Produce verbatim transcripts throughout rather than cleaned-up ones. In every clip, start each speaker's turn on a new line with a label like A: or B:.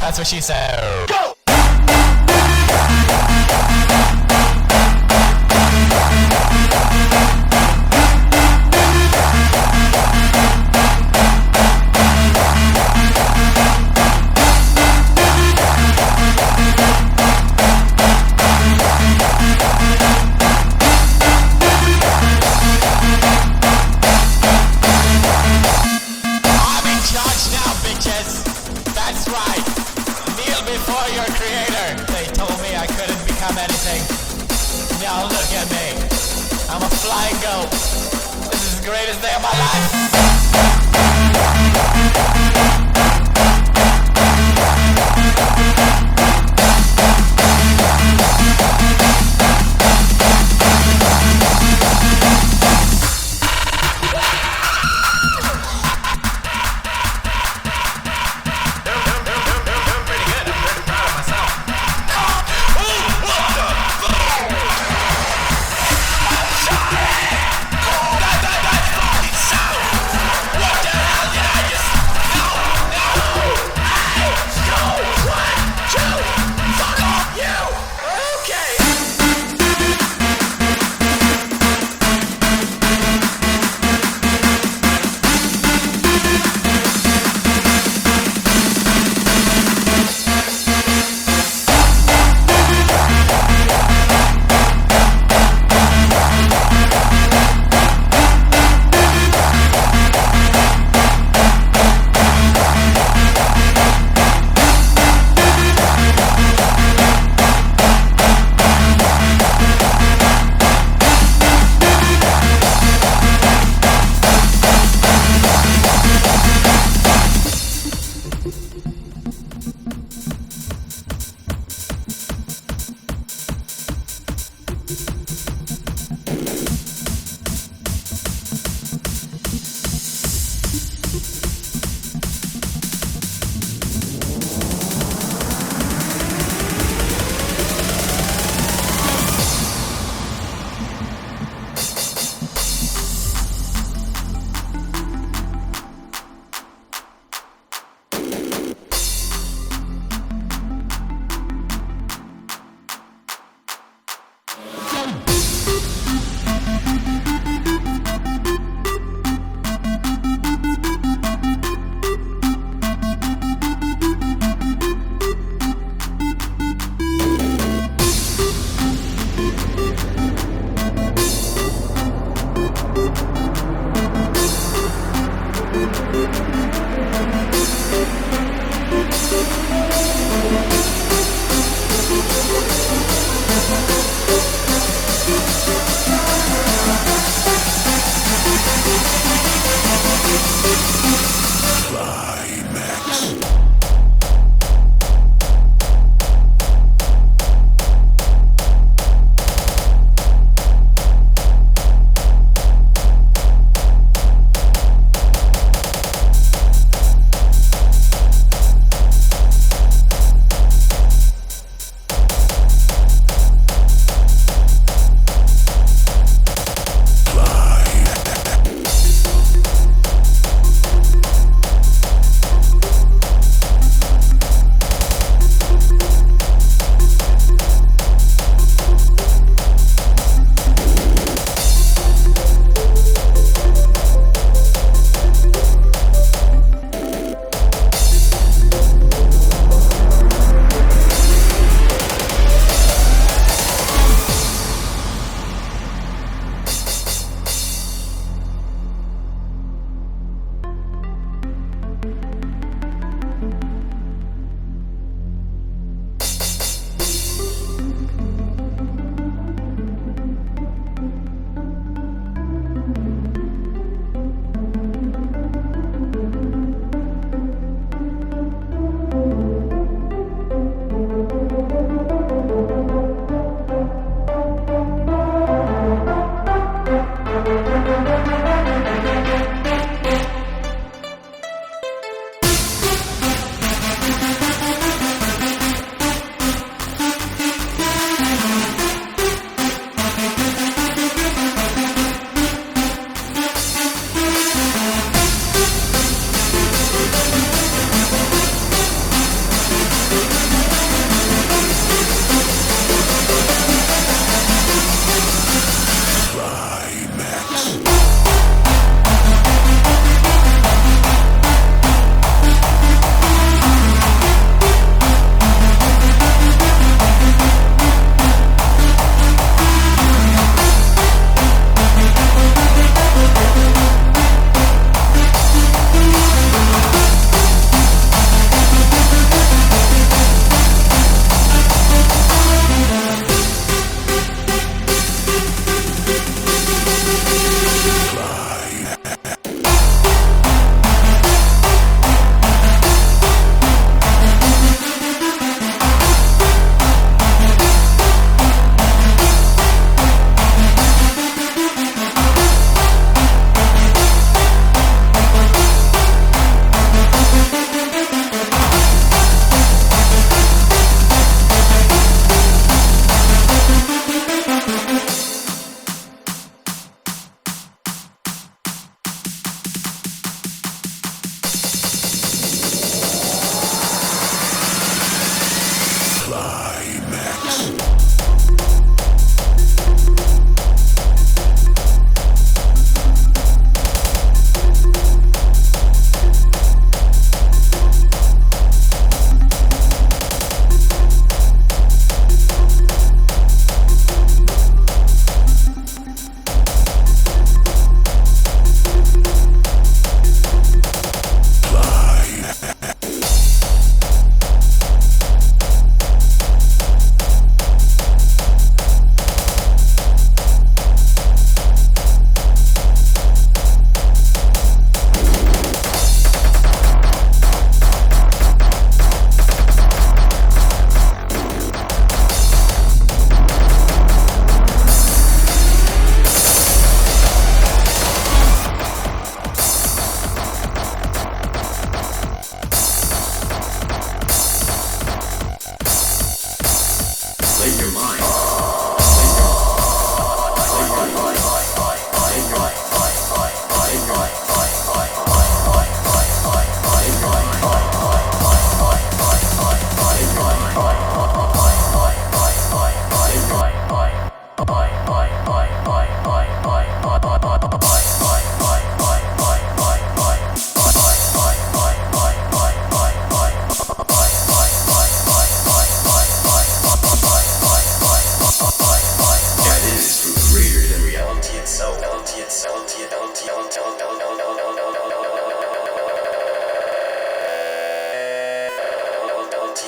A: That's what she said. Go! Before your creator, they told me I couldn't become anything. Now look at me. I'm a flying goat. This is the greatest day of my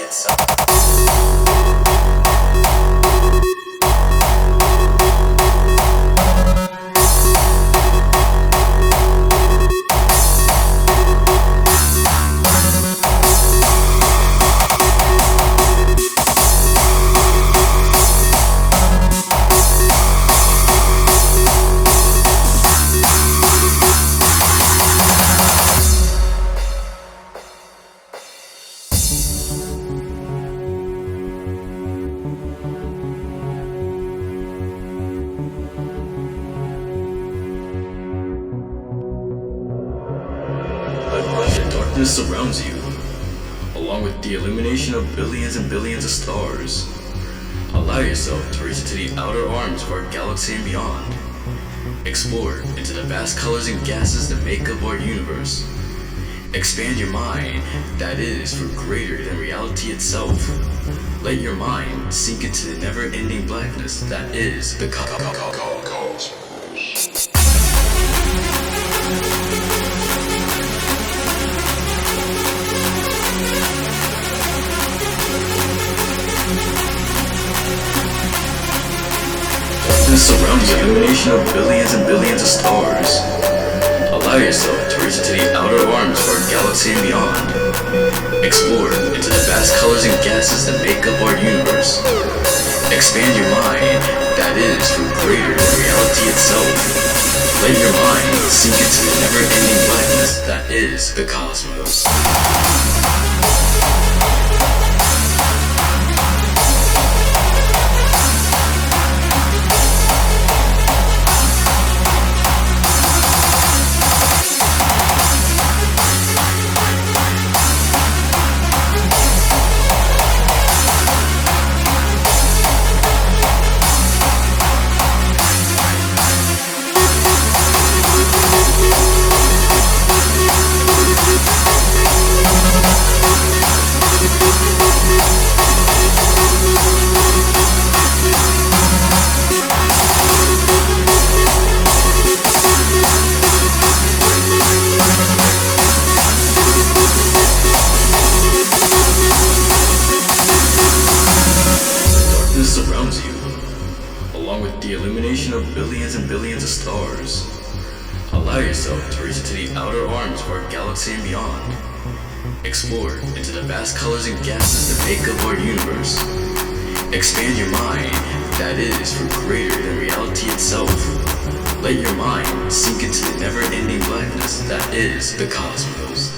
B: Darkness surrounds you, along with the illumination of billions and billions of stars. Allow yourself to reach into the outer arms of our galaxy and beyond. Explore into the vast colors and gases that make up our universe. Expand your mind, that is, for greater than reality itself. Let your mind sink into the never-ending blackness that is the cosmos. Surrounding the illumination of billions and billions of stars. Allow yourself to reach into the outer arms of our galaxy and beyond. Explore into the vast colors and gases that make up our universe. Expand your mind, that is, for greater than reality itself. Let your mind sink into the never-ending blackness that is the cosmos. Surrounds you, along with the illumination of billions and billions of stars. Allow yourself to reach into the outer arms of our galaxy and beyond. Explore into the vast colors and gases that make up our universe. Expand your mind, that is, for greater than reality itself. Let your mind sink into the never-ending blackness that is the cosmos.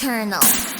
C: eternal.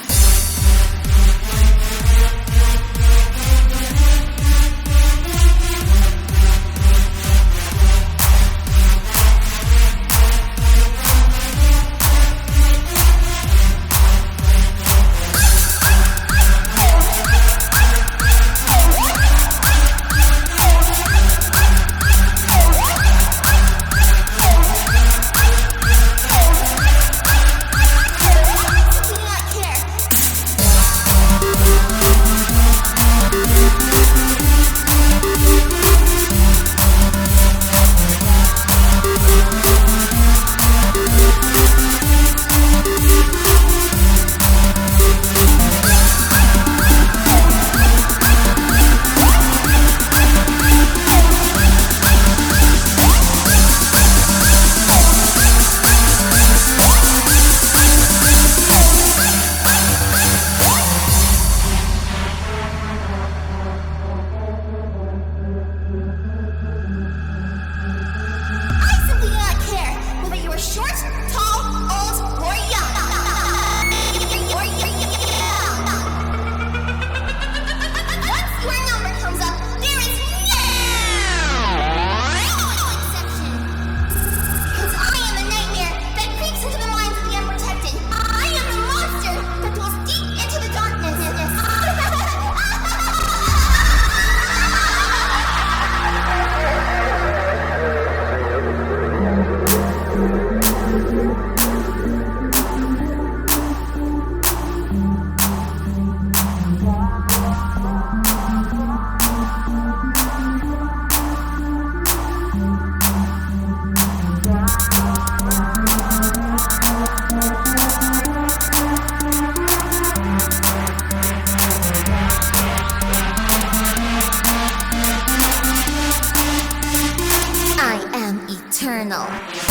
C: eternal.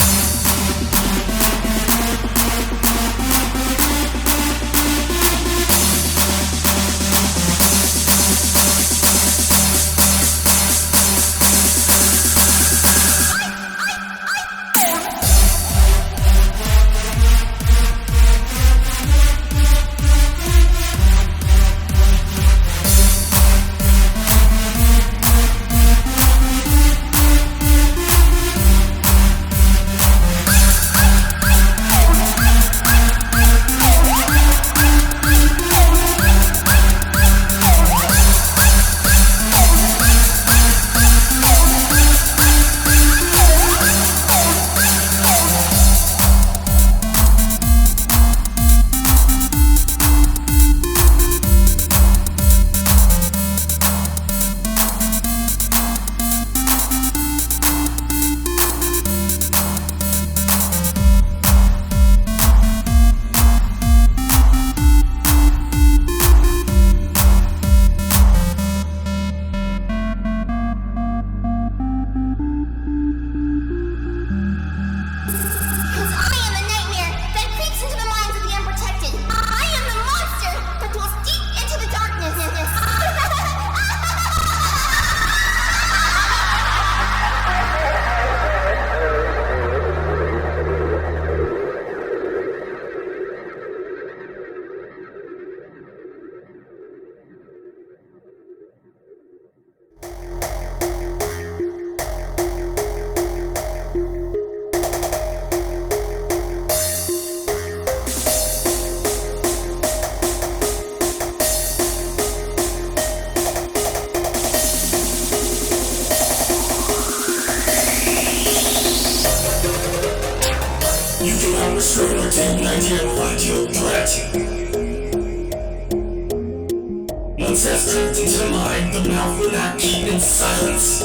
B: Once that's tripped into the mind, the mouth will not keep in silence.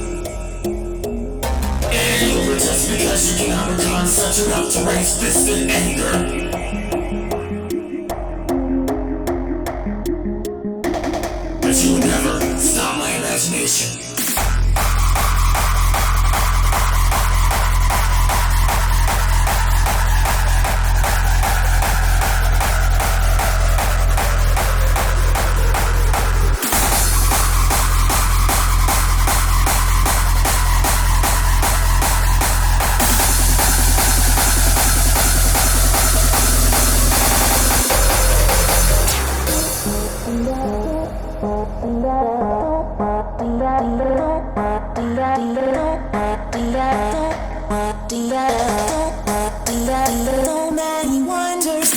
B: And you'll protest because you cannot recon such enough to raise fist in anger. But you will never stop my imagination.
D: so many wonders.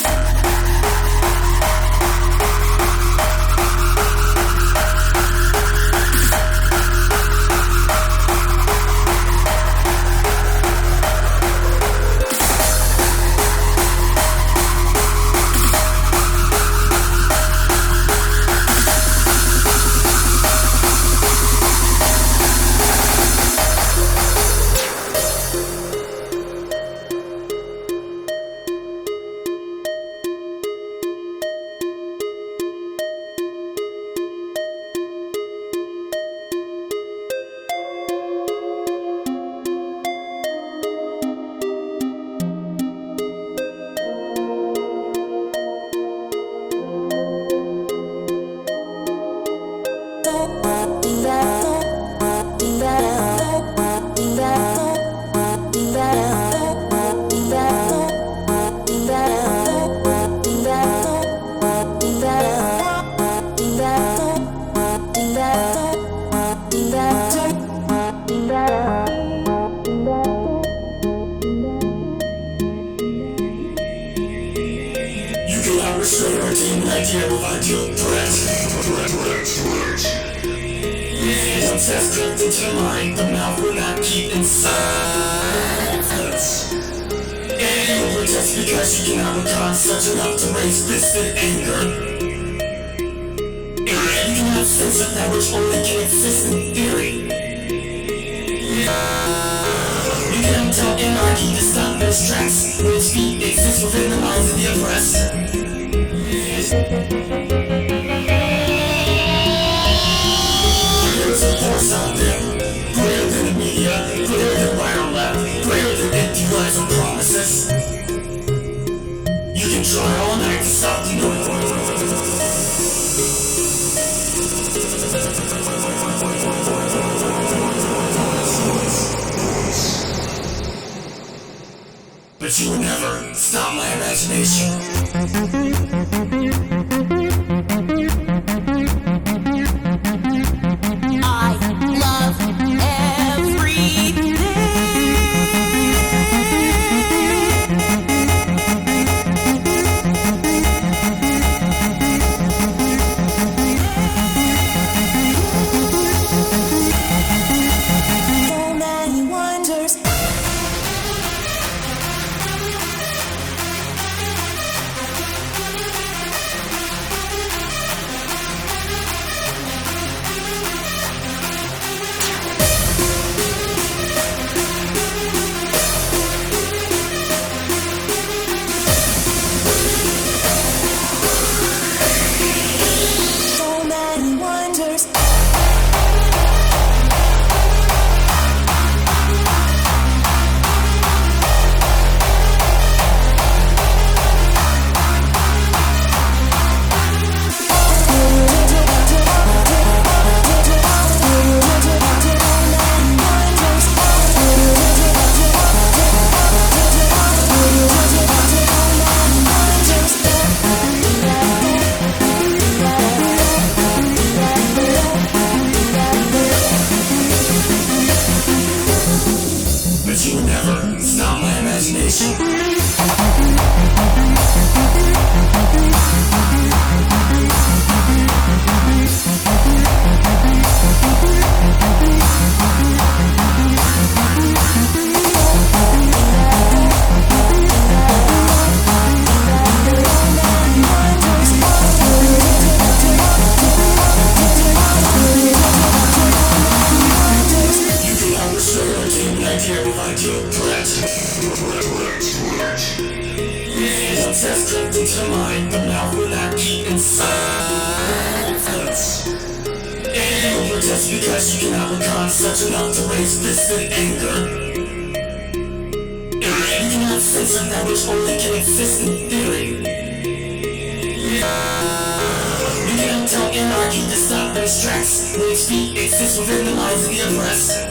E: But you will never stop my imagination.
D: I love every day. So many wonders. So many wonders.
E: But you will never stop my imagination. You can understand your team like here provide you correct. The test crept into the mind, but now will not keep inside. And you'll just because you cannot become such enough to raise distant anger. And you cannot sense a that which only can exist in theory. You cannot tell anarchy to stop those tracks, which feet exist within the minds of the oppressed.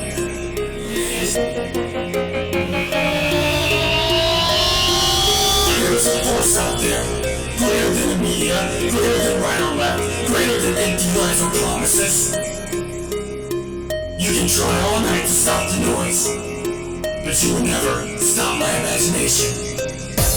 E: There is a force out there, greater than the media, greater than right or left, greater than empty lies or promises. You can try all night to stop the noise, but you will never stop my imagination.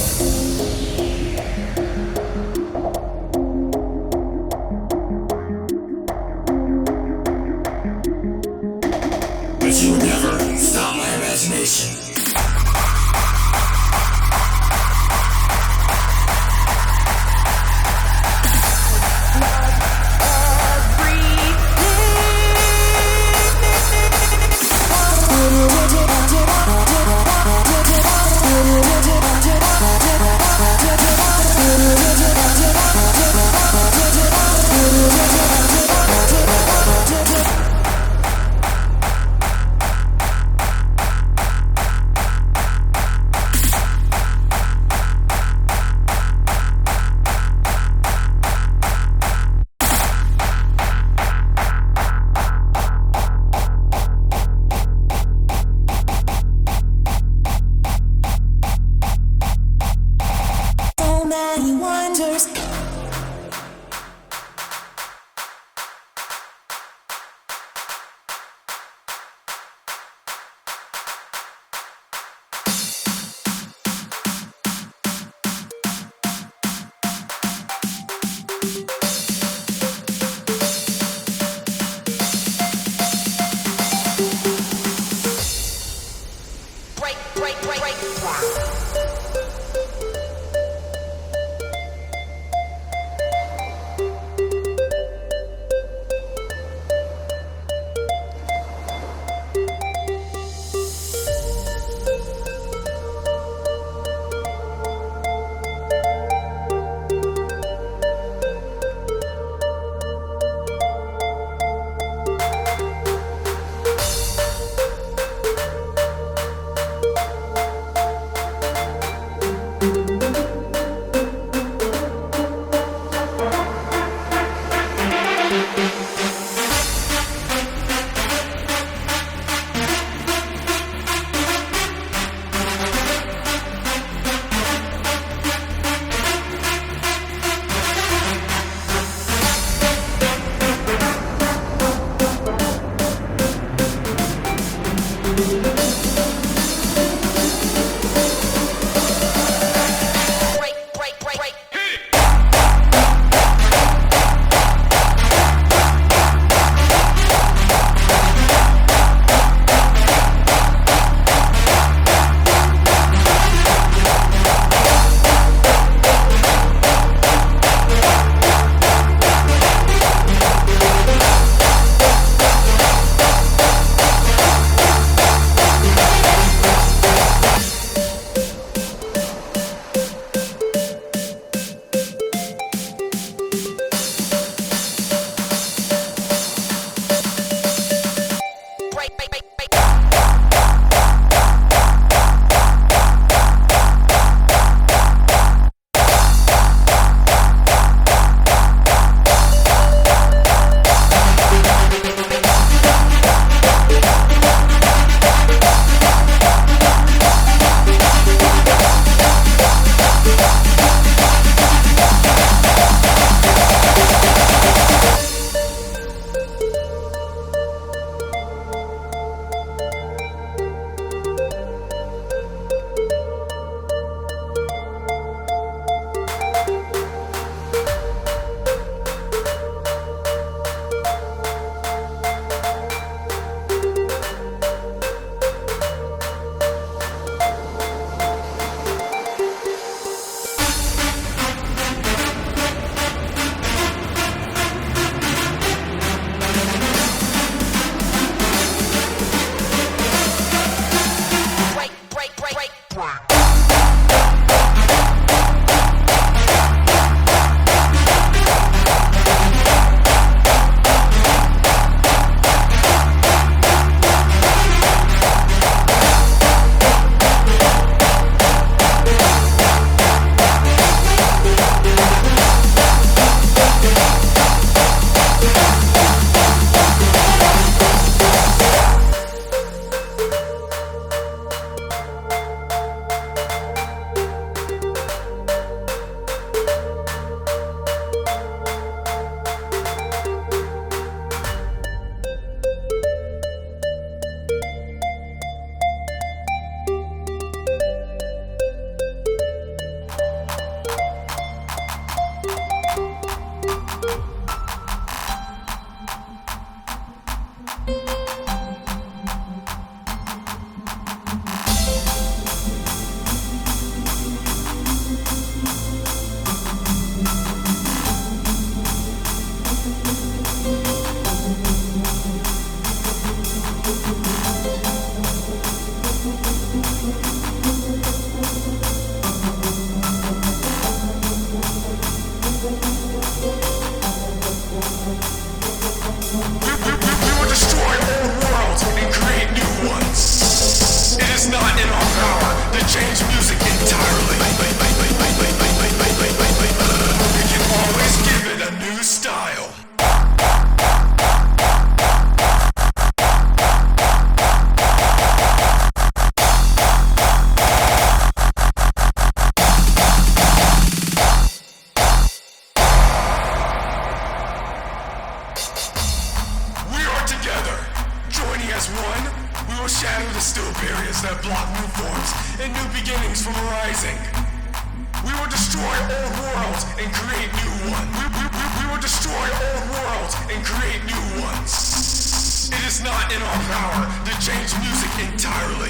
E: and new beginnings from arising. We will destroy old worlds and create new ones. We, we, we, we will destroy old worlds and create new ones. It is not in our power to change music entirely,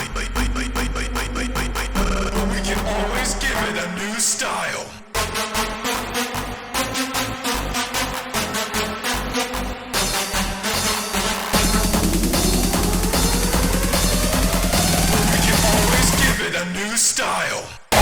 E: but we can always give it a new style. We can always give it a new style.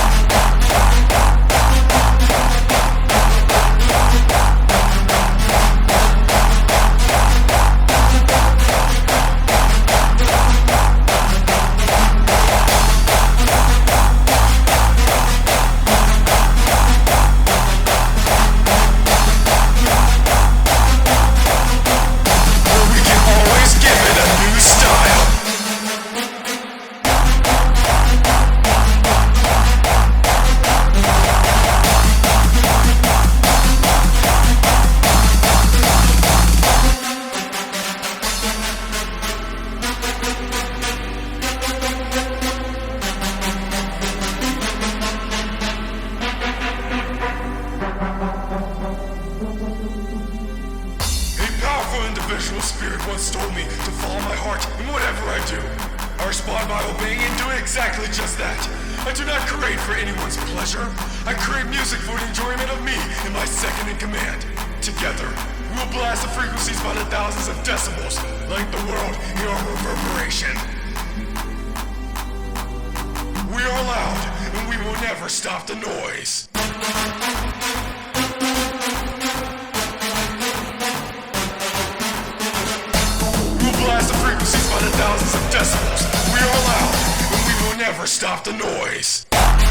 E: Individual spirit once told me to follow my heart in whatever I do. I respond by obeying and doing exactly just that. I do not create for anyone's pleasure. I create music for the enjoyment of me and my second in command. Together, we will blast the frequencies by the thousands of decibels, like the world in our reverberation. We are loud, and we will never stop the noise. Blast the frequencies by the thousands of decibels. We are loud, and we will never stop the noise.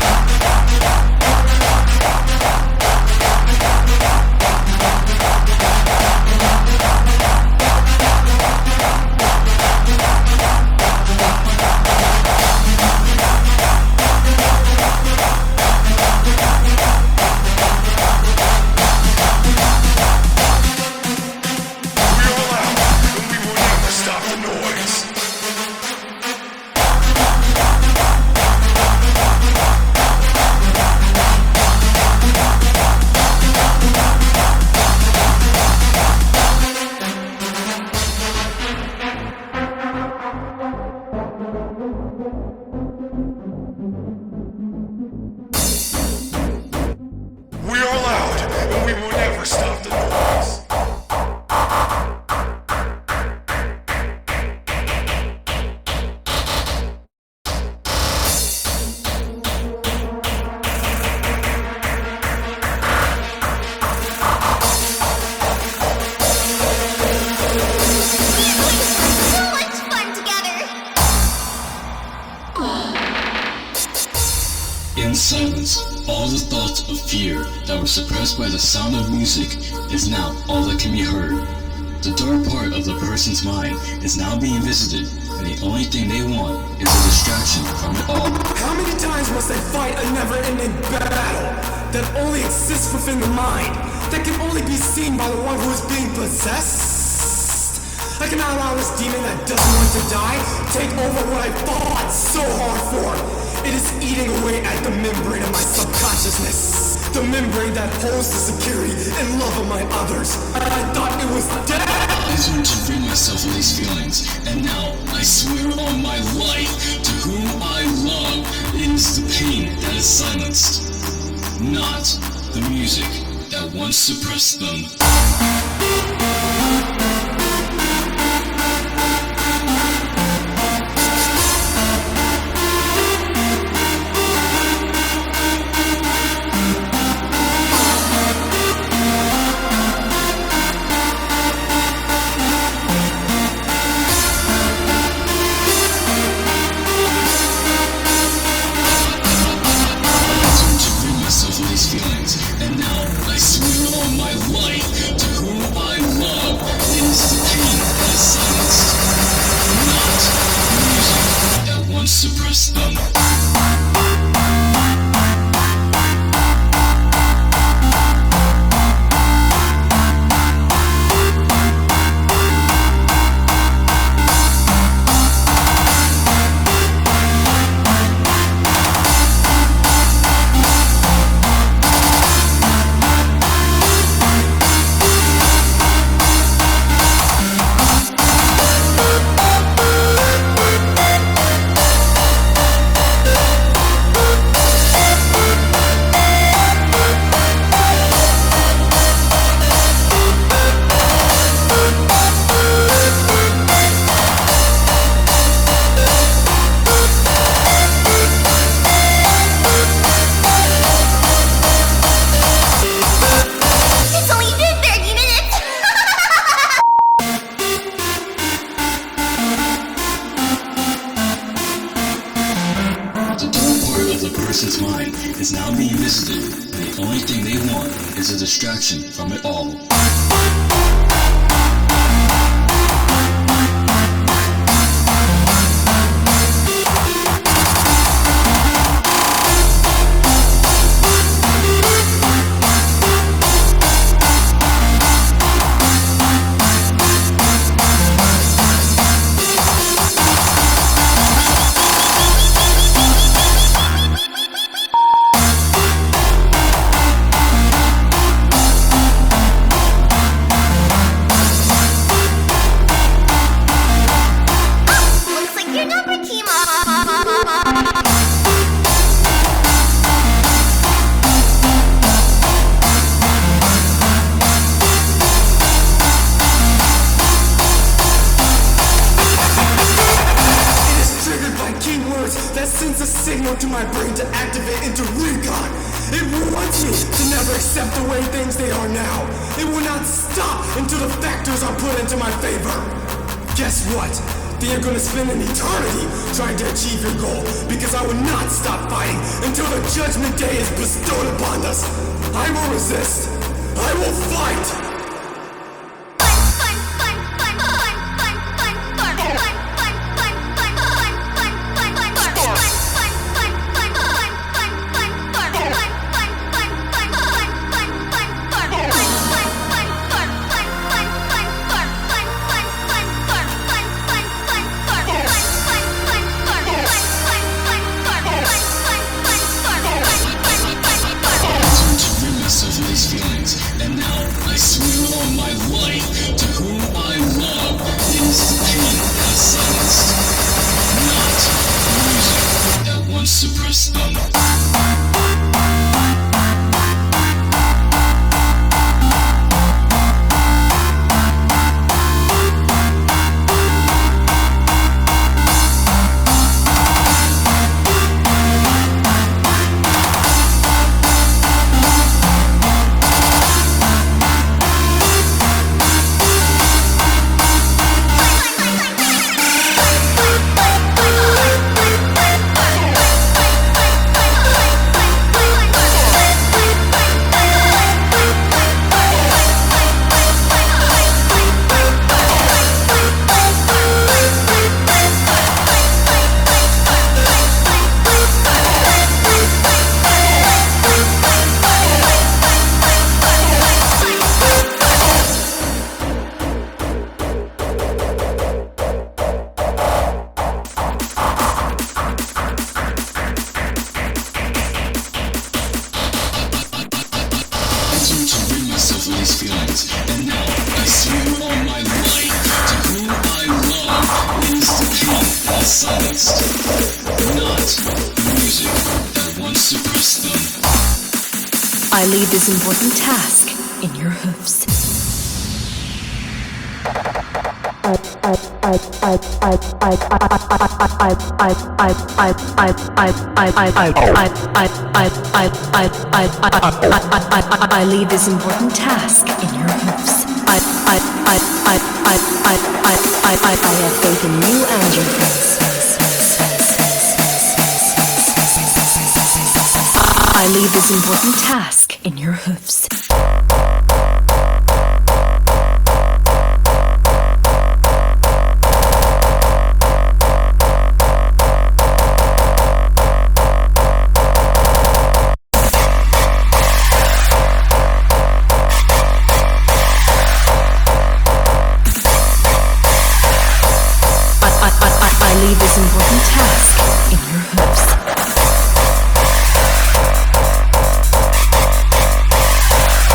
E: We are loud, and we will never stop the noise.
C: So much fun together!
B: In silence, all the thoughts of fear that were suppressed by the sound of music is now all that can be heard. The dark part of the person's mind is now being visited, and the only thing they want is a distraction from it all.
E: How many times must they fight a never-ending battle that only exists within the mind, that can only be seen by the one who is being possessed? I cannot allow this demon that doesn't want to die take over what I fought so hard for. It is eating away at the membrane of my subconsciousness, the membrane that holds the security and love of my others. I thought it was dead.
B: I just want to rid myself of these feelings, and now I swear on my life to whom I love, it is the pain that is silenced, not the music that once suppressed them. Feelings, and now I swear on my life to whom I love.
F: revisited. The only thing they want is a distraction from it all.
C: Looks like you're number Kima.
E: It is triggered by keywords that sends a signal to my brain to activate into recon. It wants me to never accept the way things they are now. It will not stop until the factors are put into my favor. Guess what? They are gonna spend an eternity trying to achieve your goal because I will not stop fighting until the judgment day is bestowed upon us. I will resist. I will fight.
F: These feelings, and now I swear on my life to whom I love is pain that silenced, not music that once suppressed them. These feelings, and now I swear on my life to whom I love is the pain that silenced, not music that once suppressed them.
D: I leave this important task in your hoofs. I leave this important task in your hoofs. I I I I I I I I I I have faith in you and your friends. I leave this important task in your hoofs. I leave this important task in your hoofs.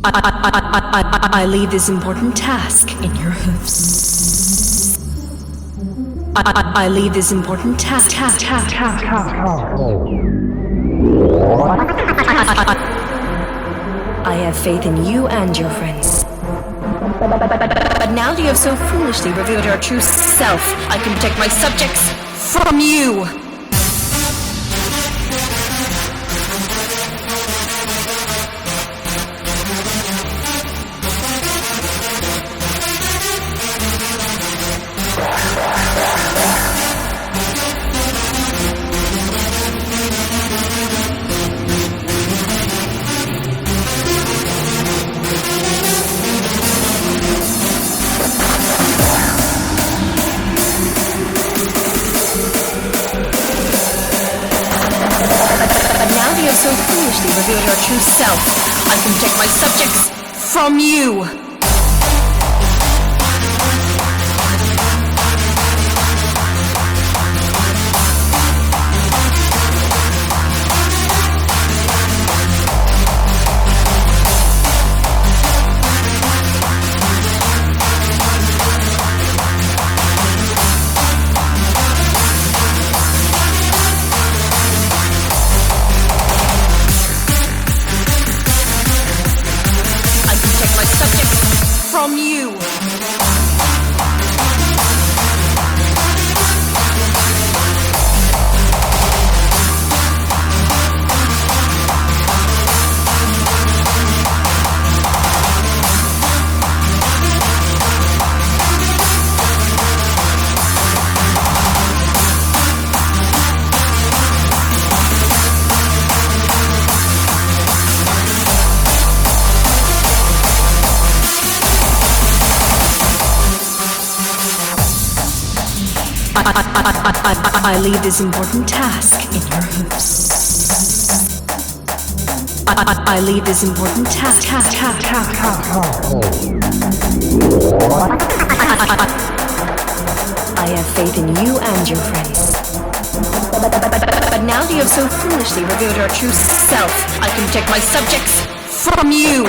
D: I, I, I, I, I leave this important task in your hoofs. I, I, I leave this important task. task, task, task, task. I have faith in you and your friends. But now that you have so foolishly revealed your true self, I can protect my subjects from you. So foolishly reveal your true self, I can protect my subjects from you. From you. I, I, I, I, I leave this important task in your hoofs. I, I, I leave this important task. task, task, task, task. I, I, I, I have faith in you and your friends. But now that you have so foolishly revealed your true self, I can protect my subjects from you.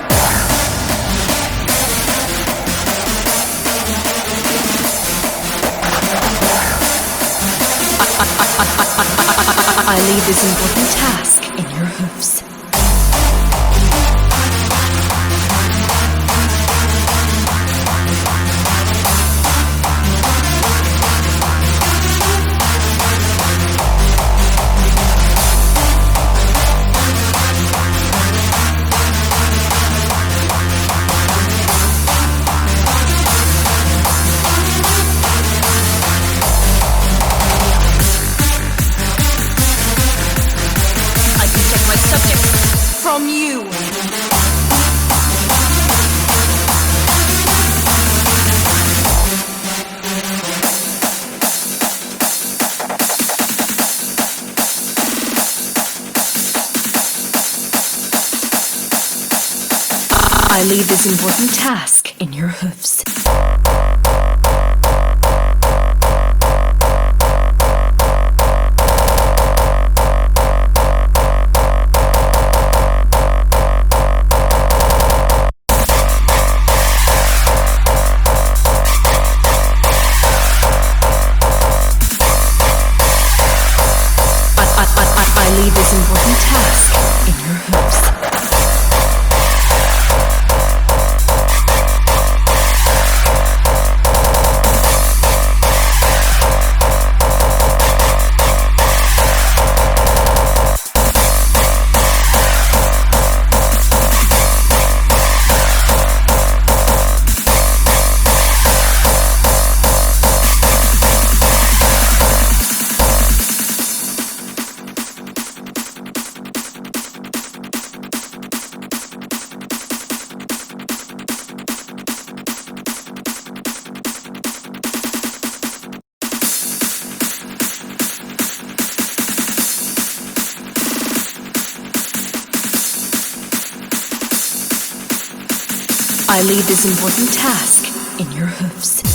D: I leave this important task in your hoofs. From you. I leave this important task in your hoofs. I leave this important task in your hoofs. I leave this important task in your hoofs.